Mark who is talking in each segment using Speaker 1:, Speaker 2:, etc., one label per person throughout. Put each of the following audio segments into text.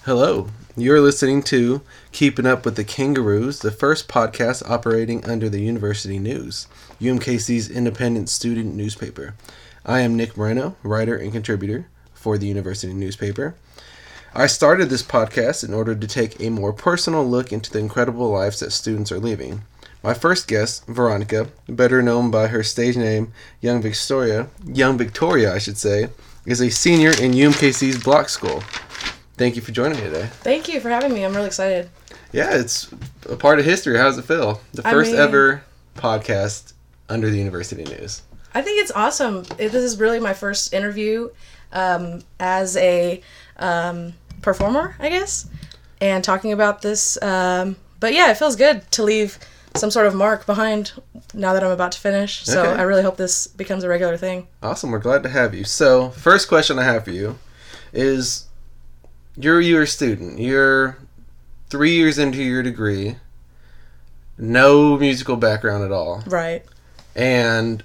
Speaker 1: Hello, you're listening to Keeping Up with the Kangaroos, the first podcast operating under the University News, UMKC's independent student newspaper. I am Nick Moreno, writer and contributor for the University newspaper. I started this podcast in order to take a more personal look into the incredible lives that students are living. My first guest, Veronica, better known by her stage name Young Victoria, is a senior in UMKC's Block School. Thank you for joining me today.
Speaker 2: Thank you for having me. I'm really excited. Yeah,
Speaker 1: it's a part of history. How does it feel? The first ever podcast under the University News.
Speaker 2: I think it's awesome. This is really my first interview as a performer, I guess, and talking about this. But yeah, it feels good to leave some sort of mark behind now that I'm about to finish. So I really hope this becomes a regular thing.
Speaker 1: Awesome. We're glad to have you. So first question I have for you is... You're a student. You're 3 years into your degree. No musical background at all.
Speaker 2: Right.
Speaker 1: And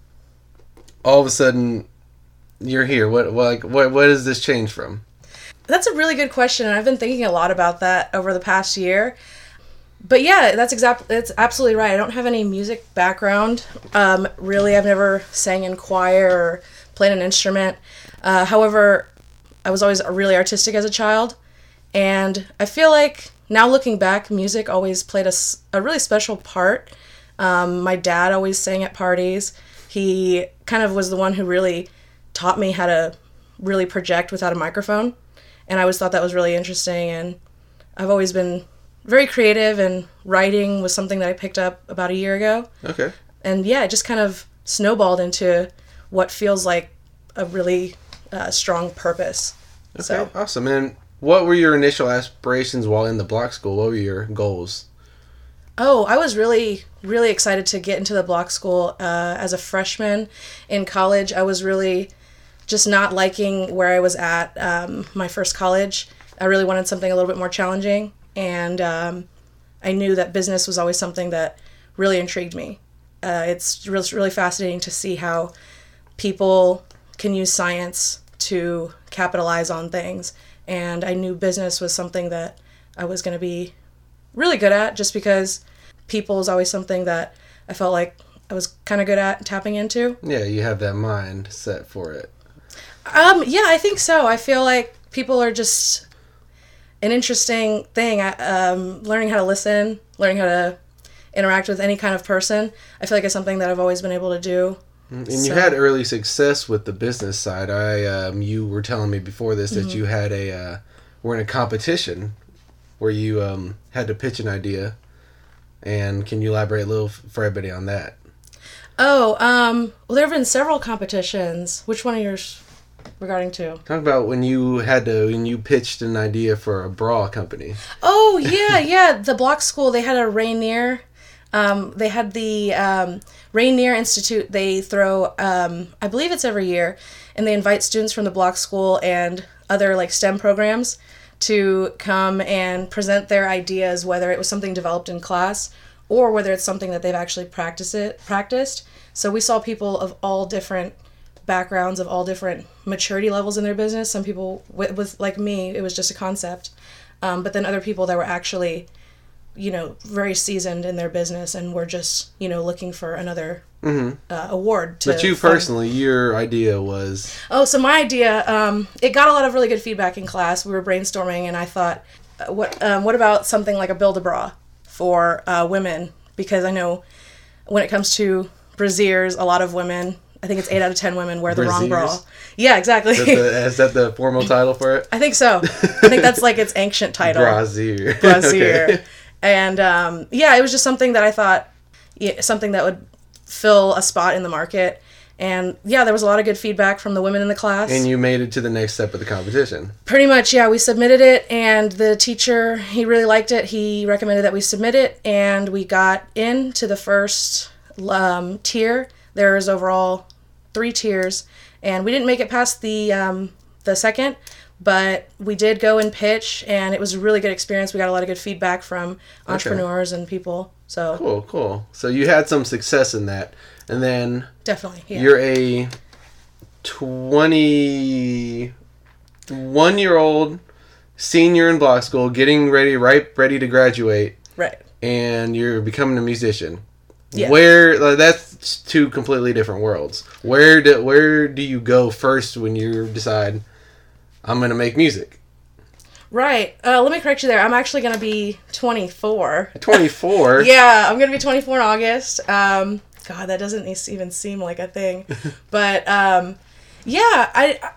Speaker 1: all of a sudden, you're here. What does this change from?
Speaker 2: That's a really good question, and I've been thinking a lot about that over the past year. But yeah, that's absolutely right. I don't have any music background. Really, I've never sang in choir or played an instrument. However, I was always really artistic as a child, and I feel like now looking back, music always played a really special part. My dad always sang at parties. He kind of was the one who really taught me how to really project without a microphone, and I always thought that was really interesting, and I've always been very creative, and writing was something that I picked up about a year ago.
Speaker 1: Okay.
Speaker 2: And yeah, it just kind of snowballed into what feels like a really strong purpose.
Speaker 1: Okay,
Speaker 2: so.
Speaker 1: Awesome. And what were your initial aspirations while in the Block School? What were your goals?
Speaker 2: Oh, I was really, really excited to get into the Block School as a freshman in college. I was really just not liking where I was at my first college. I really wanted something a little bit more challenging, and I knew that business was always something that really intrigued me. It's really fascinating to see how people can use science to capitalize on things, and I knew business was something that I was going to be really good at, just because people is always something that I felt like I was kind of good at tapping into.
Speaker 1: Yeah, you have that mind set for it.
Speaker 2: Yeah, I think so. I feel like people are just an interesting thing. Learning how to listen, learning how to interact with any kind of person, I feel like it's something that I've always been able to do.
Speaker 1: And you had early success with the business side. You were telling me before this that you had were in a competition where you had to pitch an idea. And can you elaborate a little for everybody on that?
Speaker 2: Oh, well, there have been several competitions. Which one are yours regarding to?
Speaker 1: Talk about when you pitched an idea for a bra company.
Speaker 2: Oh, yeah. The Block School, they had a Rainier. They had the Rainier Institute. They throw, I believe it's every year, and they invite students from the Block School and other like STEM programs to come and present their ideas, whether it was something developed in class or whether it's something that they've actually practiced. So we saw people of all different backgrounds, of all different maturity levels in their business. Some people with like me, it was just a concept, but then other people that were actually very seasoned in their business and were just, looking for another award.
Speaker 1: But you personally, your idea was...
Speaker 2: Oh, so my idea, it got a lot of really good feedback in class. We were brainstorming, and I thought, what about something like a Build-A-Bra for women? Because I know when it comes to brasiers, a lot of women, I think it's 8 out of 10 women wear the wrong bra. Yeah, exactly.
Speaker 1: Is that the formal title for it?
Speaker 2: I think so. I think that's like its ancient title.
Speaker 1: Brasier.
Speaker 2: Okay. And it was just something that I thought, something that would fill a spot in the market. And yeah, there was a lot of good feedback from the women in the class.
Speaker 1: And you made it to the next step of the competition.
Speaker 2: Pretty much, yeah. We submitted it, and the teacher, he really liked it. He recommended that we submit it, and we got into the first tier. There was overall 3 tiers, and we didn't make it past the second. But we did go and pitch, and it was a really good experience. We got a lot of good feedback from entrepreneurs and people. So
Speaker 1: Cool. So you had some success in that. And then...
Speaker 2: Definitely, yeah.
Speaker 1: You're a 21-year-old senior in block school, getting ready to graduate,
Speaker 2: Right.
Speaker 1: and you're becoming a musician.
Speaker 2: Yeah.
Speaker 1: That's two completely different worlds. Where do you go first when you decide I'm going to make music?
Speaker 2: Right. Let me correct you there. I'm actually going to be 24.
Speaker 1: 24?
Speaker 2: Yeah, I'm going to be 24 in August. God, that doesn't even seem like a thing. But, yeah,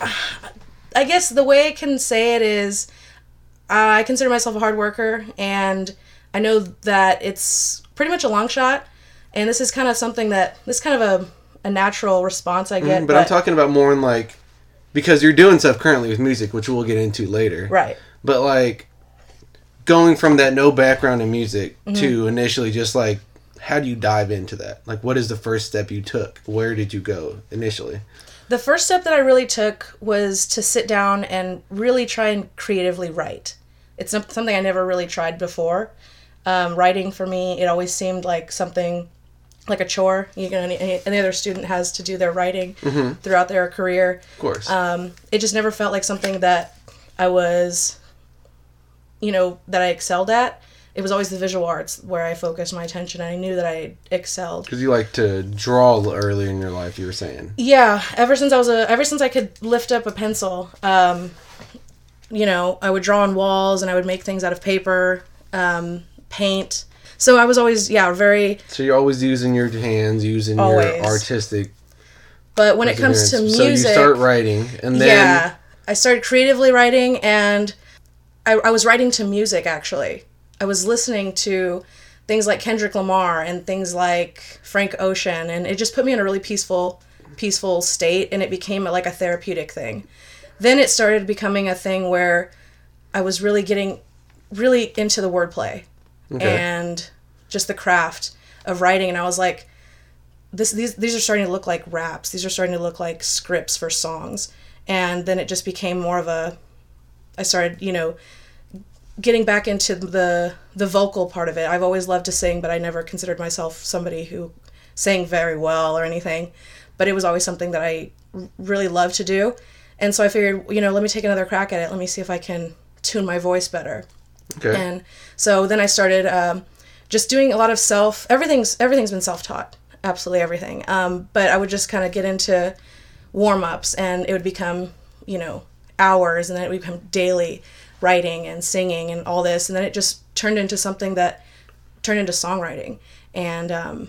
Speaker 2: I guess the way I can say it is I consider myself a hard worker, and I know that it's pretty much a long shot, and this is kind of something this is kind of a natural response I get.
Speaker 1: But I'm talking about more in like, because you're doing stuff currently with music, which we'll get into later.
Speaker 2: Right.
Speaker 1: But like, going from that no background in music to initially just like, how do you dive into that? Like, what is the first step you took? Where did you go initially? The
Speaker 2: first step that I really took was to sit down and really try and creatively write. It's something I never really tried before. Writing for me, it always seemed like something like a chore. Any other student has to do their writing throughout their career.
Speaker 1: Of course.
Speaker 2: It just never felt like something that I was, that I excelled at. It was always the visual arts where I focused my attention. I knew that I excelled.
Speaker 1: Because you like to draw early in your life, you were saying.
Speaker 2: Yeah, ever since I could lift up a pencil, I would draw on walls and I would make things out of paper, paint. So I was always, very... So
Speaker 1: you're always using your hands, using your artistic...
Speaker 2: But when it comes to music... So you
Speaker 1: start writing, and then...
Speaker 2: Yeah, I started creatively writing, and I was writing to music, actually. I was listening to things like Kendrick Lamar and things like Frank Ocean, and it just put me in a really peaceful state, and it became like a therapeutic thing. Then it started becoming a thing where I was really getting really into the wordplay and just the craft of writing, and I was like, these are starting to look like raps. These are starting to look like scripts for songs. And then it just became more of I started, getting back into the vocal part of it. I've always loved to sing, but I never considered myself somebody who sang very well or anything. But it was always something that I really loved to do. And so I figured, let me take another crack at it. Let me see if I can tune my voice better. Okay. And so then I started just doing a lot of everything's been self-taught. Absolutely everything. But I would just kind of get into warm-ups, and it would become, hours, and then it would become daily writing and singing and all this, and then it just turned into something that turned into songwriting and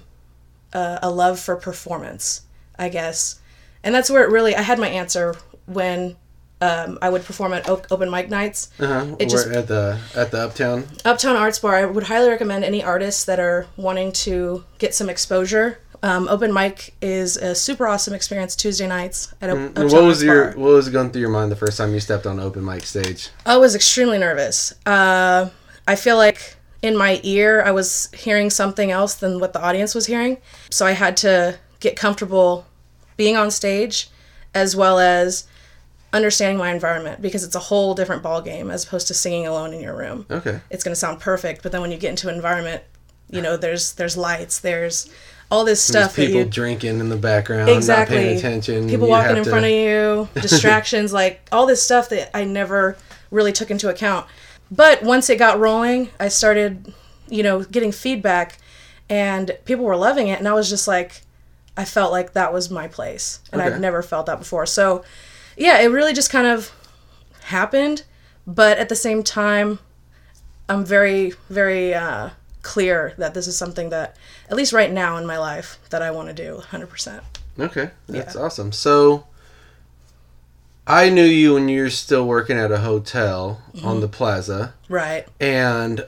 Speaker 2: a love for performance, I guess. And that's where I had my answer when I would perform at open mic nights.
Speaker 1: At the
Speaker 2: Uptown Arts Bar. I would highly recommend any artists that are wanting to get some exposure. Open mic is a super awesome experience Tuesday nights at Uptown Arts Bar.
Speaker 1: What was going through your mind the first time you stepped on open mic stage?
Speaker 2: I was extremely nervous. I feel like in my ear I was hearing something else than what the audience was hearing. So I had to get comfortable being on stage as well as understanding my environment, because it's a whole different ballgame as opposed to singing alone in your room.
Speaker 1: Okay.
Speaker 2: It's going to sound perfect, but then when you get into an environment, there's lights, there's all this stuff.
Speaker 1: There's people drinking in the background,
Speaker 2: exactly.
Speaker 1: Not paying attention.
Speaker 2: People walking in front of you, distractions, like all this stuff that I never really took into account. But once it got rolling, I started, getting feedback, and people were loving it, and I was just like, I felt like that was my place, and I'd never felt that before. So, yeah, it really just kind of happened, but at the same time, I'm very, very clear that this is something that, at least right now in my life, that I want to do 100%.
Speaker 1: Okay, that's awesome. So, I knew you when you were still working at a hotel on the plaza.
Speaker 2: Right.
Speaker 1: And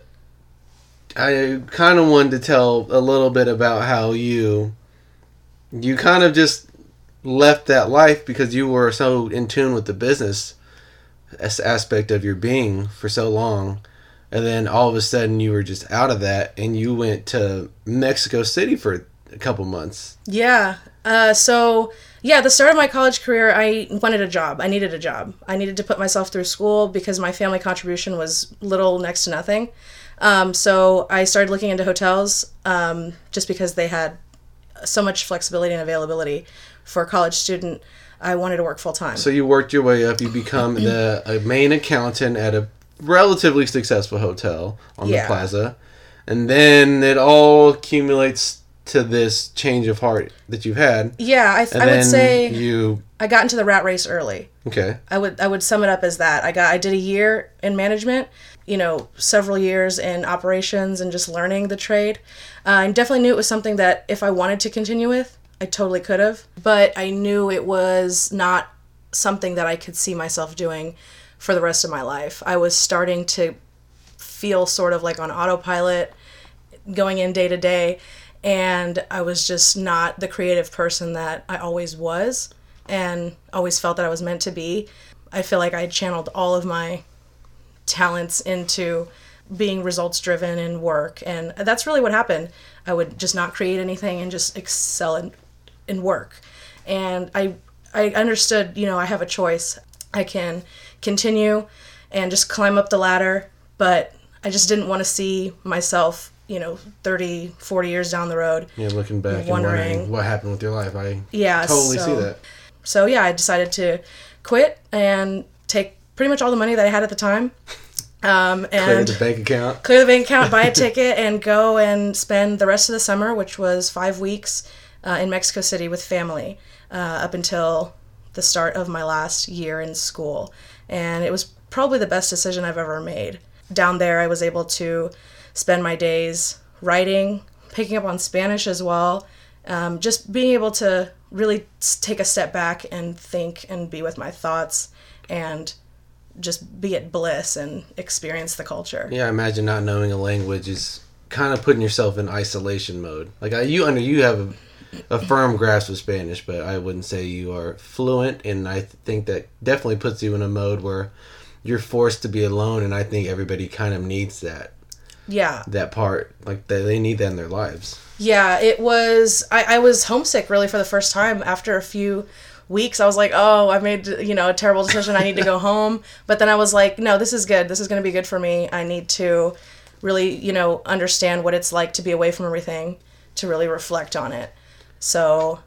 Speaker 1: I kind of wanted to tell a little bit about how you kind of just left that life because you were so in tune with the business aspect of your being for so long, and then all of a sudden you were just out of that and you went to Mexico City for a couple months.
Speaker 2: Yeah. The start of my college career, I wanted a job. I needed a job. I needed to put myself through school because my family contribution was little, next to nothing. So I started looking into hotels just because they had so much flexibility and availability. For a college student, I wanted to work full time.
Speaker 1: So you worked your way up. You become a main accountant at a relatively successful hotel on the
Speaker 2: Yeah.
Speaker 1: plaza. And then it all accumulates to this change of heart that you've had.
Speaker 2: Yeah, I
Speaker 1: And then
Speaker 2: would say
Speaker 1: you...
Speaker 2: I got into the rat race early.
Speaker 1: Okay.
Speaker 2: I would sum it up as that. I did a year in management, several years in operations and just learning the trade. I definitely knew it was something that if I wanted to continue with, I totally could have. But I knew it was not something that I could see myself doing for the rest of my life. I was starting to feel sort of like on autopilot, going in day to day, and I was just not the creative person that I always was and always felt that I was meant to be. I feel like I channeled all of my talents into being results driven in work, and that's really what happened. I would just not create anything and just excel in work. And I understood, I have a choice. I can continue and just climb up the ladder, but I just didn't want to see myself 30, 40 years down the road.
Speaker 1: Yeah, looking back and wondering what happened with your life. I totally see that.
Speaker 2: So yeah, I decided to quit and take pretty much all the money that I had at the time. And
Speaker 1: clear the bank account,
Speaker 2: buy a ticket, and go and spend the rest of the summer, which was 5 weeks in Mexico City with family, up until the start of my last year in school. And it was probably the best decision I've ever made. Down there, I was able to spend my days writing, picking up on Spanish as well, just being able to really take a step back and think and be with my thoughts and just be at bliss and experience the culture.
Speaker 1: Yeah, I imagine not knowing a language is kind of putting yourself in isolation mode. Like you have a firm grasp of Spanish, but I wouldn't say you are fluent, and I think that definitely puts you in a mode where you're forced to be alone, and I think everybody kind of needs that.
Speaker 2: Yeah.
Speaker 1: That part, like they need that in their lives.
Speaker 2: Yeah, it was, I was homesick really for the first time. After a few weeks, I was like, oh, I made, a terrible decision. I need to go home. But then I was like, no, this is good. This is going to be good for me. I need to really, understand what it's like to be away from everything, to really reflect on it. So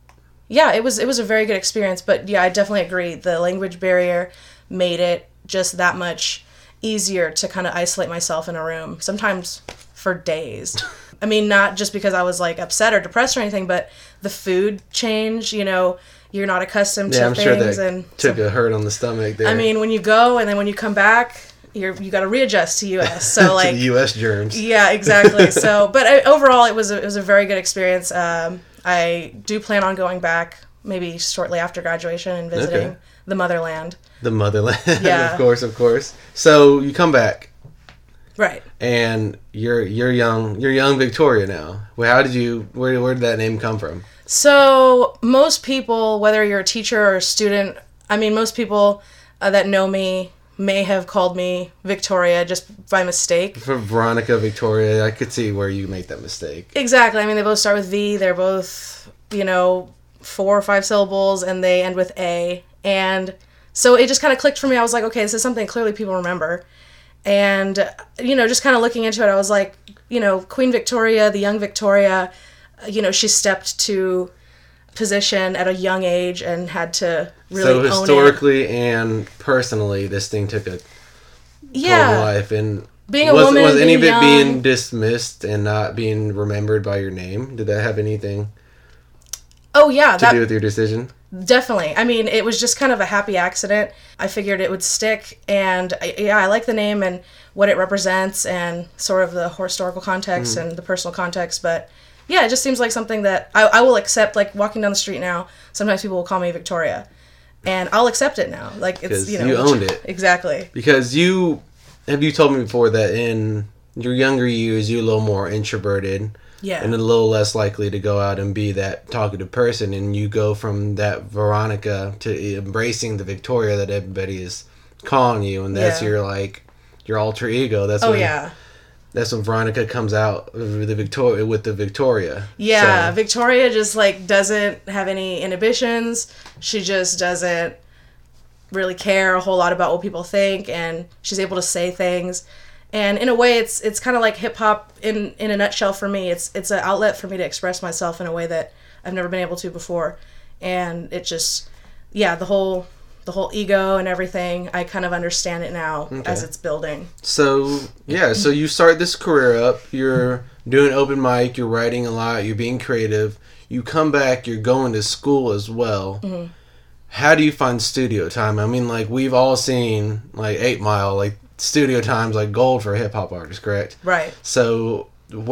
Speaker 2: yeah, it was a very good experience. But yeah, I definitely agree. The language barrier made it just that much easier to kind of isolate myself in a room, sometimes for days. I mean, not just because I was like upset or depressed or anything, but the food change, you're not accustomed to
Speaker 1: I'm
Speaker 2: things.
Speaker 1: sure that
Speaker 2: and
Speaker 1: took a hurt on the stomach there.
Speaker 2: I mean, when you go and then when you come back, you got to readjust to US. So like
Speaker 1: to the US germs.
Speaker 2: Yeah, exactly. So, but overall, it was a very good experience. I do plan on going back maybe shortly after graduation and visiting the motherland.
Speaker 1: The motherland,
Speaker 2: Yeah.
Speaker 1: of course. So you come back.
Speaker 2: Right.
Speaker 1: And you're young Victoria now. Where did that name come from?
Speaker 2: So most people, whether you're a teacher or a student, most people that know me may have called me Victoria just by mistake.
Speaker 1: For Veronica, Victoria, I could see where you make that mistake.
Speaker 2: Exactly. They both start with V. They're both, 4 or 5 syllables, and they end with A. And so it just kind of clicked for me. I was like, okay, this is something clearly people remember. And, just kind of looking into it, I was like, Queen Victoria, the young Victoria, she stepped to position at a young age and had to really own it.
Speaker 1: So historically and personally, this thing took a total life. And
Speaker 2: being a woman,
Speaker 1: was any of it
Speaker 2: young,
Speaker 1: being dismissed and not being remembered by your name? Did that have anything to do with your decision?
Speaker 2: Definitely. It was just kind of a happy accident. I figured it would stick, and I like the name and what it represents and sort of the historical context and the personal context, but yeah, it just seems like something that I will accept. Like walking down the street now, sometimes people will call me Victoria, and I'll accept it now. Like it's
Speaker 1: you owned it.
Speaker 2: Exactly.
Speaker 1: Because you told me before that in your younger years you're a little more introverted.
Speaker 2: Yeah.
Speaker 1: And a little less likely to go out and be that talkative person, and you go from that Veronica to embracing the Victoria that everybody is calling you, and that's your alter ego. That's That's when Veronica comes out with the Victoria.
Speaker 2: Yeah, so. Victoria just doesn't have any inhibitions. She just doesn't really care a whole lot about what people think, and she's able to say things. And in a way, it's kind of like hip hop in a nutshell for me. It's an outlet for me to express myself in a way that I've never been able to before. And it just, the whole the whole ego and everything, I kind of understand it now as it's building.
Speaker 1: So, yeah, so you start this career up, you're doing open mic, you're writing a lot, you're being creative, you come back, you're going to school as well. Mm-hmm. How do you find studio time? I mean, like, we've all seen, like, 8 Mile, like, studio time's like gold for a hip-hop artist, correct?
Speaker 2: Right.
Speaker 1: So,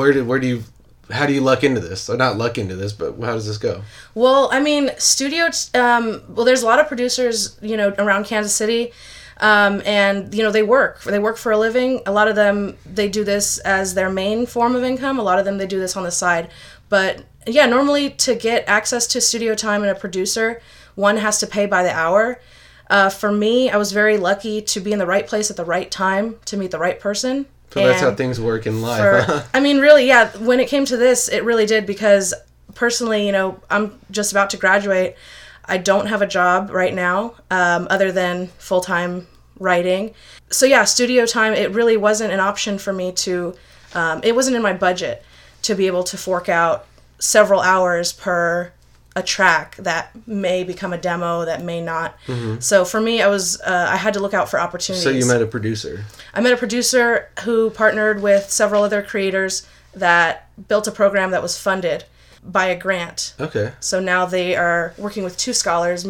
Speaker 1: how do you luck into this? Or not luck into this, but how does this go?
Speaker 2: Well, I mean, there's a lot of producers, around Kansas City, and, they work for a living. A lot of them, they do this as their main form of income. A lot of them, they do this on the side. But, yeah, normally to get access to studio time and a producer, one has to pay by the hour. For me, I was very lucky to be in the right place at the right time to meet the right person.
Speaker 1: So that's how things work in life.
Speaker 2: I mean, really, yeah. When it came to this, it really did, because personally, I'm just about to graduate. I don't have a job right now, other than full-time writing. So yeah, studio time, it really wasn't an option for me it wasn't in my budget to be able to fork out several hours per a track that may become a demo, that may not. Mm-hmm. So for me, I had to look out for opportunities.
Speaker 1: So you met a producer.
Speaker 2: I met a producer who partnered with several other creators that built a program that was funded by a grant.
Speaker 1: Okay.
Speaker 2: So now they are working with 2 scholars,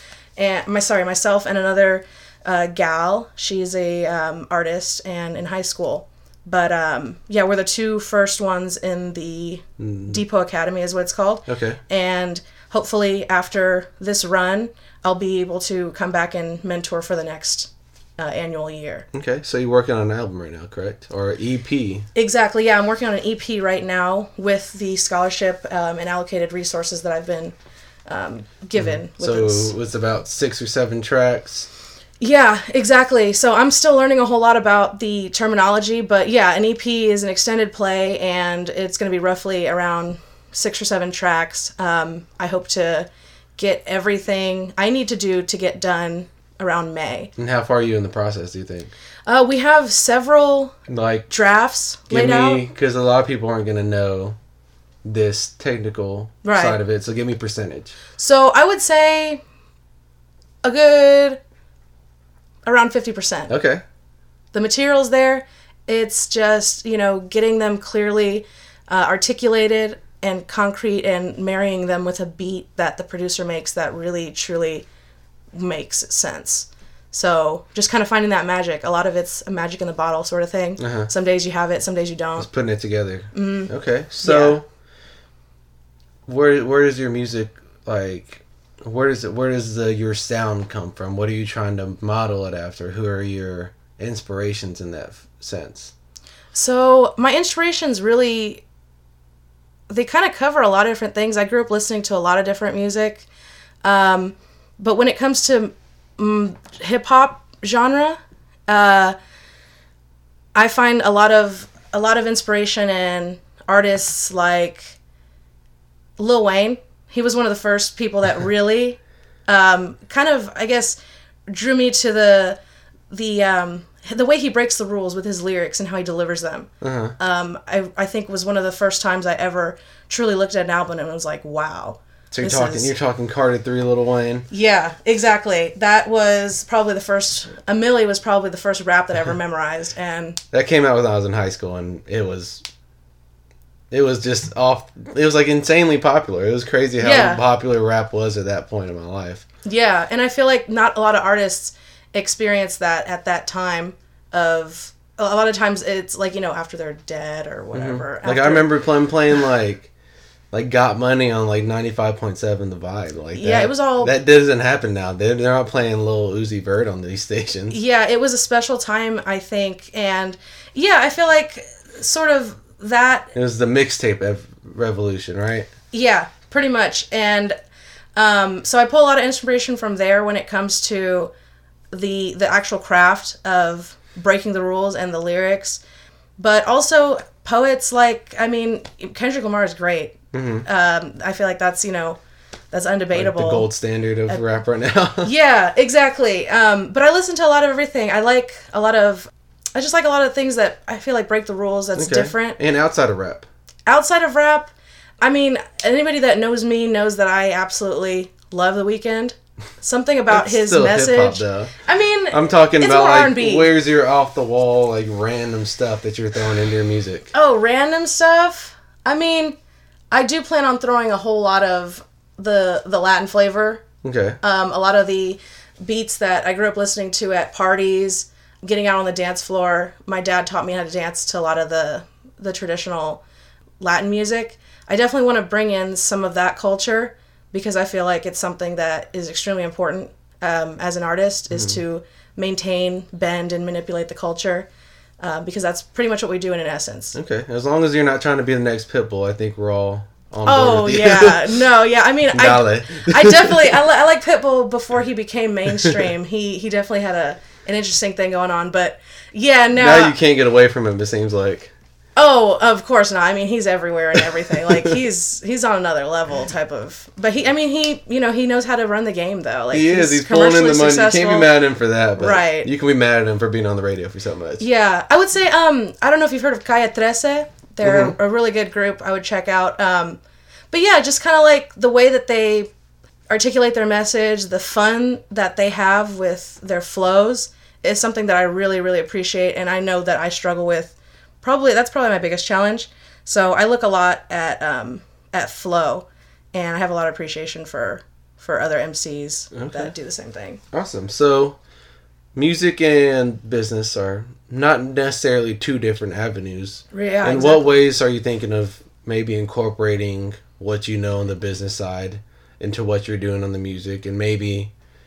Speaker 2: myself and another gal. She's a artist and in high school. But we're the 2 first ones in the Depot Academy is what it's called.
Speaker 1: Okay.
Speaker 2: And hopefully after this run, I'll be able to come back and mentor for the next annual year.
Speaker 1: Okay, so you're working on an album right now, correct? Or EP?
Speaker 2: Exactly, yeah. I'm working on an EP right now with the scholarship and allocated resources that I've been given.
Speaker 1: So it's about 6 or 7 tracks?
Speaker 2: Yeah, exactly. So I'm still learning a whole lot about the terminology, but yeah, an EP is an extended play, and it's going to be roughly around 6 or 7 tracks. I hope to get everything I need to do to get done around May.
Speaker 1: And how far are you in the process, do you think?
Speaker 2: We have several drafts laid out.
Speaker 1: Because a lot of people aren't going to know this technical side of it, so give me percentage.
Speaker 2: So I would say a good around 50%.
Speaker 1: Okay.
Speaker 2: The material's there. It's just, getting them clearly articulated and concrete and marrying them with a beat that the producer makes that really, truly makes sense. So just kind of finding that magic. A lot of it's a magic in the bottle sort of thing. Uh-huh. Some days you have it, some days you don't.
Speaker 1: Just putting it together. Mm-hmm. Okay. So where does your music, where does your sound come from? What are you trying to model it after? Who are your inspirations in that sense?
Speaker 2: So my inspirations really, they kind of cover a lot of different things. I grew up listening to a lot of different music. But when it comes to hip-hop genre, I find a lot of inspiration in artists like Lil Wayne. He was one of the first people that really kind of, I guess, drew me to the way he breaks the rules with his lyrics and how he delivers them. Uh-huh. I think was one of the first times I ever truly looked at an album and was like, wow.
Speaker 1: So you're talking Carter 3, Lil Wayne? Yeah,
Speaker 2: exactly. That was probably the first. A Milli was probably the first rap that I ever memorized, and
Speaker 1: that came out when I was in high school, and it was just off. It was like insanely popular. It was crazy how popular rap was at that point in my life.
Speaker 2: Yeah, and I feel like not a lot of artists experienced that at that time. Of a lot of times, it's like after they're dead or whatever.
Speaker 1: Mm-hmm. I remember playing like Got Money on 95.7 The Vibe.
Speaker 2: It was all...
Speaker 1: That doesn't happen now. They're not playing Lil Uzi Vert on these stations.
Speaker 2: Yeah, it was a special time, I think. And yeah, I feel like sort of that...
Speaker 1: It was the mixtape revolution, right?
Speaker 2: Yeah, pretty much. And so I pull a lot of inspiration from there when it comes to the actual craft of breaking the rules and the lyrics. But also poets Kendrick Lamar is great. Mm-hmm. I feel like that's that's undebatable.
Speaker 1: Like the gold standard of rap right now.
Speaker 2: Yeah, exactly. But I listen to a lot of everything. I just like a lot of things that I feel like break the rules. That's different.
Speaker 1: And outside of rap.
Speaker 2: Outside of rap, anybody that knows me knows that I absolutely love The Weeknd. something about
Speaker 1: It's
Speaker 2: his
Speaker 1: still
Speaker 2: message.
Speaker 1: hip-hop, though.
Speaker 2: I mean,
Speaker 1: I'm talking
Speaker 2: it's
Speaker 1: about
Speaker 2: more
Speaker 1: like
Speaker 2: R&B.
Speaker 1: where's your off the wall like random stuff that you're throwing into your music.
Speaker 2: Oh, random stuff? I mean, I do plan on throwing a whole lot of the Latin flavor.
Speaker 1: Okay.
Speaker 2: A lot of the beats that I grew up listening to at parties, getting out on the dance floor. My dad taught me how to dance to a lot of the traditional Latin music. I definitely want to bring in some of that culture because I feel like it's something that is extremely important as an artist, is to maintain, bend, and manipulate the culture. Because that's pretty much what we do in essence.
Speaker 1: Okay. As long as you're not trying to be the next Pitbull, I think we're all on board
Speaker 2: Oh,
Speaker 1: with you.
Speaker 2: yeah. No, yeah. I mean,
Speaker 1: Dale.
Speaker 2: I definitely, I like Pitbull before he became mainstream. He definitely had an interesting thing going on. But, yeah, no.
Speaker 1: Now you can't get away from him, it seems like.
Speaker 2: Oh, of course not. I mean, he's everywhere and everything. Like, he's on another level type of... But, he knows how to run the game, though. Like,
Speaker 1: He is. He's pulling in the money.
Speaker 2: successful.
Speaker 1: You can't be mad at him for that. But
Speaker 2: Right.
Speaker 1: you can be mad at him for being on the radio for so much.
Speaker 2: Yeah. I would say, I don't know if you've heard of Calle 13. They're a really good group I would check out. But, yeah, just kind of like the way that they articulate their message, the fun that they have with their flows is something that I really, really appreciate. And I know that I struggle with. That's probably my biggest challenge. So I look a lot at flow, and I have a lot of appreciation for other MCs that do the same thing.
Speaker 1: Awesome. So, music and business are not necessarily two different avenues.
Speaker 2: Yeah,
Speaker 1: In
Speaker 2: exactly.
Speaker 1: what ways are you thinking of maybe incorporating what you know on the business side into what you're doing on the music, and maybe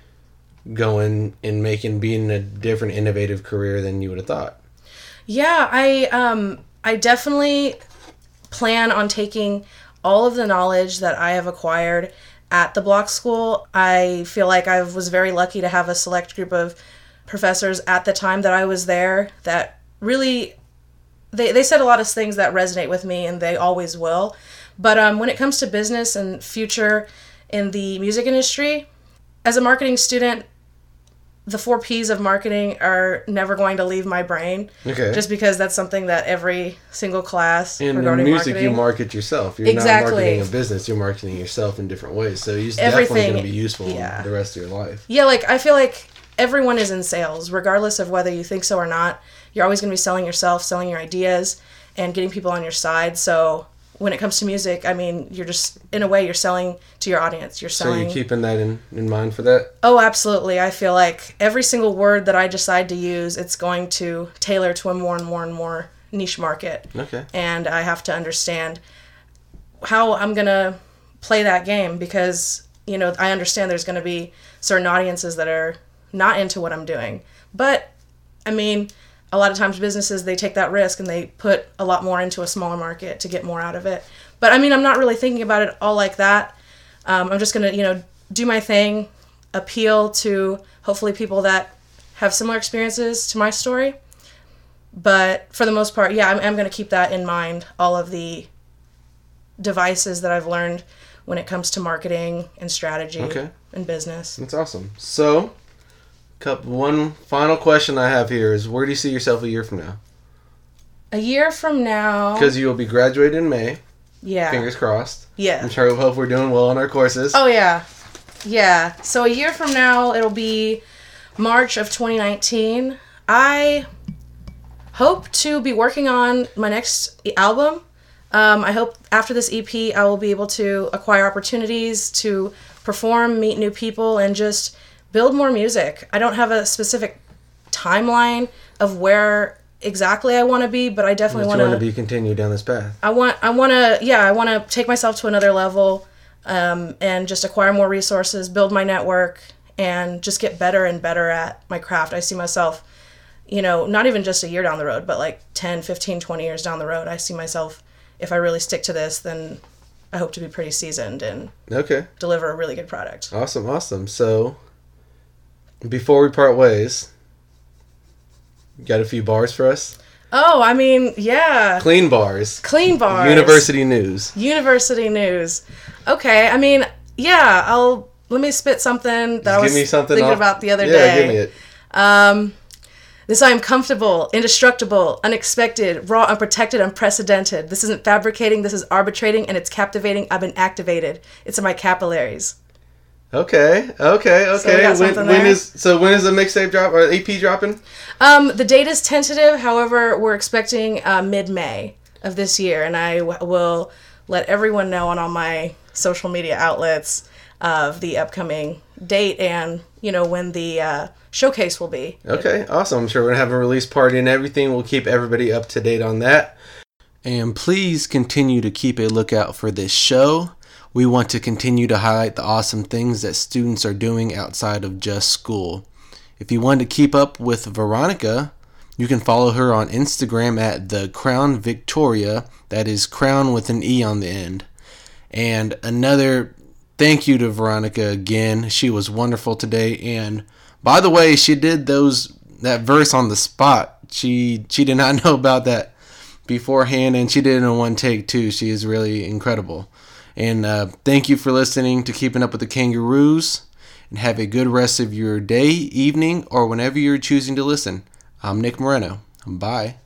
Speaker 1: going and being a different innovative career than you would have thought?
Speaker 2: Yeah, I definitely plan on taking all of the knowledge that I have acquired at the Block School. I feel like I was very lucky to have a select group of professors at the time that I was there that really, they said a lot of things that resonate with me, and they always will. But when it comes to business and future in the music industry, as a marketing student, the 4 P's of marketing are never going to leave my brain.
Speaker 1: Okay.
Speaker 2: Just because that's something that every single class
Speaker 1: And in
Speaker 2: regarding
Speaker 1: music,
Speaker 2: marketing.
Speaker 1: you market yourself. You're
Speaker 2: Exactly.
Speaker 1: not marketing a business. You're marketing yourself in different ways. So it's definitely
Speaker 2: Everything,
Speaker 1: going to be useful
Speaker 2: yeah.
Speaker 1: the rest of your life.
Speaker 2: Yeah, like I feel like everyone is in sales, regardless of whether you think so or not. You're always going to be selling yourself, selling your ideas, and getting people on your side. So when it comes to music, I mean, you're just, in a way, you're selling to your audience. You're
Speaker 1: So
Speaker 2: selling...
Speaker 1: you're keeping that in mind for that?
Speaker 2: Oh, absolutely. I feel like every single word that I decide to use, it's going to tailor to a more and more and more niche market.
Speaker 1: Okay.
Speaker 2: And I have to understand how I'm going to play that game because, I understand there's going to be certain audiences that are not into what I'm doing. But, I mean, a lot of times businesses, they take that risk and they put a lot more into a smaller market to get more out of it. But, I mean, I'm not really thinking about it all like that. I'm just going to, do my thing, appeal to hopefully people that have similar experiences to my story. But for the most part, yeah, I'm going to keep that in mind, all of the devices that I've learned when it comes to marketing and strategy and business.
Speaker 1: That's awesome. So, one final question I have here is, where do you see yourself a year from now?
Speaker 2: A year from now...
Speaker 1: Because you will be graduated in May.
Speaker 2: Yeah.
Speaker 1: Fingers crossed.
Speaker 2: Yeah.
Speaker 1: I'm sure we hope we're doing well on our courses.
Speaker 2: Oh, yeah. Yeah. So a year from now, it'll be March of 2019. I hope to be working on my next album. I hope after this EP, I will be able to acquire opportunities to perform, meet new people, and just build more music. I don't have a specific timeline of where exactly I want to be, but I definitely want
Speaker 1: to be continue down this path.
Speaker 2: I want to take myself to another level, and just acquire more resources, build my network, and just get better and better at my craft. I see myself, not even just a year down the road, but like 10, 15, 20 years down the road. I see myself, if I really stick to this, then I hope to be pretty seasoned and deliver a really good product.
Speaker 1: Awesome. So, before we part ways, you got a few bars for us?
Speaker 2: Oh, I mean, yeah.
Speaker 1: Clean bars. University news.
Speaker 2: Okay, I mean, yeah, let me spit something that I was thinking about the other day.
Speaker 1: Yeah, give me it.
Speaker 2: This I am comfortable, indestructible, unexpected, raw, unprotected, unprecedented. This isn't fabricating, this is arbitrating, and it's captivating. I've been activated. It's in my capillaries.
Speaker 1: Okay.
Speaker 2: So we got something
Speaker 1: When
Speaker 2: there.
Speaker 1: is the mixtape drop or EP dropping?
Speaker 2: The date is tentative. However, we're expecting mid-May of this year, and I will let everyone know on all my social media outlets of the upcoming date and when the showcase will be.
Speaker 1: Okay, awesome. I'm sure we're gonna have a release party and everything. We'll keep everybody up to date on that. And please continue to keep a lookout for this show. We want to continue to highlight the awesome things that students are doing outside of just school. If you want to keep up with Veronica, you can follow her on Instagram at The Crown Victoria. That is Crown with an E on the end. And another thank you to Veronica again. She was wonderful today. And by the way, she did that verse on the spot. She did not know about that beforehand, and she did it in one take too. She is really incredible. And thank you for listening to Keeping Up with the Kangaroos. And have a good rest of your day, evening, or whenever you're choosing to listen. I'm Nick Moreno. Bye.